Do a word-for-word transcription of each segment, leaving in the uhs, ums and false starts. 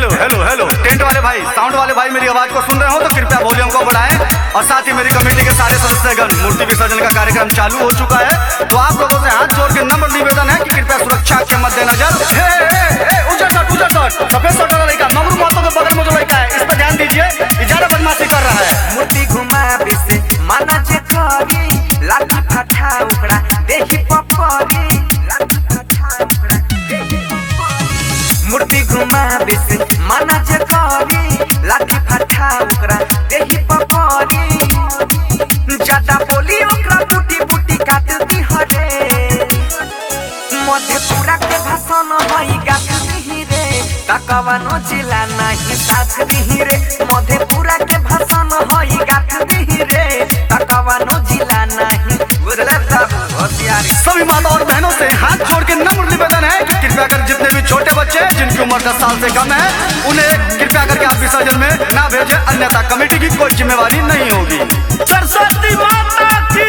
Hello hello hello tent वाले भाई, sound वाले भाई, मेरी आवाज को सुन रहे हो तो कृपया वॉल्यूम को बढ़ाएं। और साथ ही मेरी कमेटी के सारे सदस्यगण, मूर्ति विसर्जन का कार्यक्रम चालू हो चुका है, तो आप लोगों से हाथ जोड़ के नम्र निवेदन है कि कृपया सुरक्षा के मद्देनजर उजर शर्ट उजर शर्ट सफेद शर्ट वाला लड़का मगरू मातो के बगल में जो लड़का है, इस पर ध्यान दीजिए, ज्यादा बदमाशी कर रहा है। मूर्ति घुमावे से माना जे करी, लाठी फटा उकड़ा देही पपरी, लाठी फटा उकड़ा देही पपरी। मूर्ति घुमावे से माना जे करी, लाठी फटा उकड़ा देही पपरी। ज्यादा बोली ओकरा बूटी बूटी काट दी हरे, मधेपुरा के भाषण हई गात दी रे, तकवानो जिला नहीं साथ दी रे। मधेपुरा के भाषण हई गात दी रे, तकवानो जिला नहीं, बुझले सब होशियारी। सभी माता और बहनों से हाथ जोड़ के नम्र निवेदन है कि कृपया कर जितने भी छोटे बच्चे हैं जिनकी उम्र दस साल से कम है, उन्हें कृपया करके आप विसर्जन में ना भेजें, अन्यथा कमेटी की कोई जिम्मेवारी नहीं होगी। सरस्वती माता की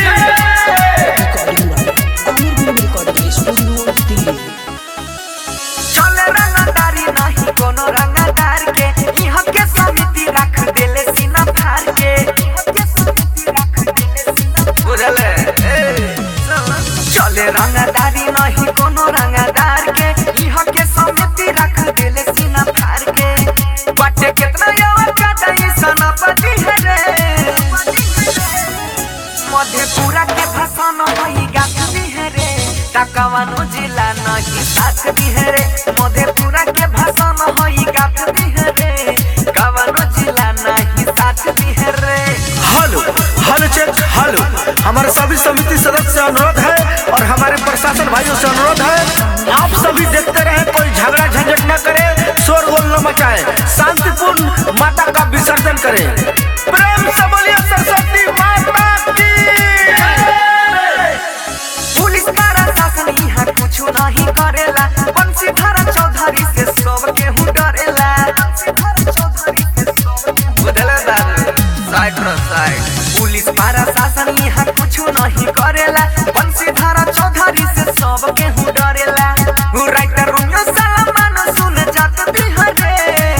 चले रंगदारी नहीं कोनो रंगदार के, यहाँ के समिति रख देले सीना फाड़ के, बुझले चले रंगदारी नहीं कोनो रंगदार के, यहाँ के समिति रख देले सीना फाड़ के। बटे कितना यार का दई सनापति है रे, मधेपुरा के भाषण हई गात दी है रे, तकवानो जिला नहीं साथ दी है रे। मधेपुरा के भाषण हई गात दी है रे, कवानो जिला नहीं साथ दी है रे। हेलो हेलो चेक हेलो, हमारे सभी समिति सदस्य से अनुरोध है और हमारे प्रशासन भाइयों से अनुरोध है, आप सभी देखते रहे, कोई झगड़ा झंझट न करे, शोरगुल न मचाए, शांतिपूर्ण माता का विसर्जन करे। प्रेम से बोलिए सरस्वती माता की। पुलिस प्रशासन यहाँ कुछ नहीं करेला, बंशीधर चौधरी से सब केहू डरेला, बुझले बाबू साइड साइड। पुलिस प्रशासन यहाँ कुछ नहीं करेला, बंशीधर चौधरी से सब केहू डरेला। राइटर रोमियो सलमान सुन जात दी हरे,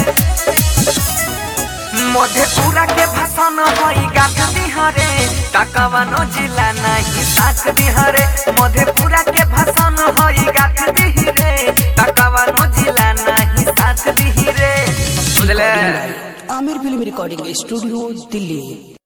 मधेपुरा के भाषण हई गात दी हरे, तकवानो जिला नहीं साथ दी हरे। मधेपुरा के भाषण हई गात दी रे, तकवानो जिला नहीं साथ दी रे, बुझले। Aamir film recording studio Delhi.